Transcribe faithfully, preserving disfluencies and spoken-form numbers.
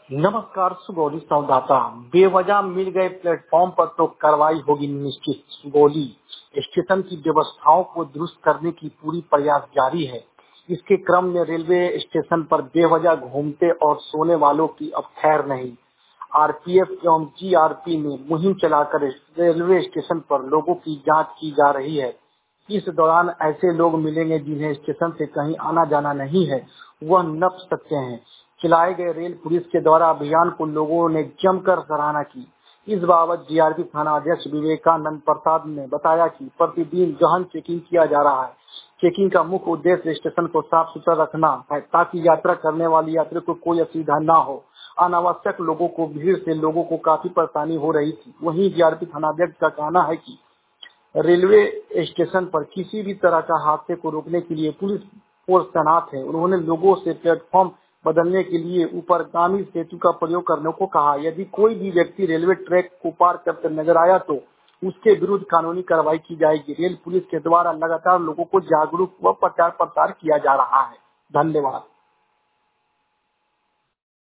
नमस्कार सुगौली संवाददाता। बेवजह मिल गए प्लेटफॉर्म पर तो कार्रवाई होगी निश्चित। सुगौली स्टेशन की व्यवस्थाओं को दुरुस्त करने की पूरी प्रयास जारी है। इसके क्रम में रेलवे स्टेशन पर बेवजह घूमते और सोने वालों की अब खैर नहीं। आरपीएफ एवं जीआरपी ने मुहिम चलाकर रेलवे स्टेशन पर लोगों की जांच की जा रही है। इस दौरान ऐसे लोग मिलेंगे जिन्हें स्टेशन से कहीं आना जाना नहीं है, वह नप सकते हैं। चलाए गए रेल पुलिस के द्वारा अभियान को लोगों ने जमकर सराहना की। इस बाबत जीआरपी थाना अध्यक्ष विवेकानंद प्रसाद ने बताया कि प्रतिदिन गहन चेकिंग किया जा रहा है। चेकिंग का मुख्य उद्देश्य स्टेशन को साफ सुथरा रखना है ताकि यात्रा करने वाले यात्री को कोई असुविधा न हो। अनावश्यक लोगों को भीड़ से लोगों को काफी परेशानी हो रही थी। वहीं जीआरपी थाना अध्यक्ष का कहना है कि रेलवे स्टेशन पर किसी भी तरह का हादसे को रोकने के लिए पुलिस फोर्स तैनात है। उन्होंने लोगों से प्लेटफॉर्म बदलने के लिए ऊपरगामी सेतु का प्रयोग करने को कहा। यदि कोई भी व्यक्ति रेलवे ट्रैक को पार करते नजर आया तो उसके विरुद्ध कानूनी कार्रवाई की जाएगी। रेल पुलिस के द्वारा लगातार लोगों को जागरूक व प्रचार प्रसार किया जा रहा है। धन्यवाद।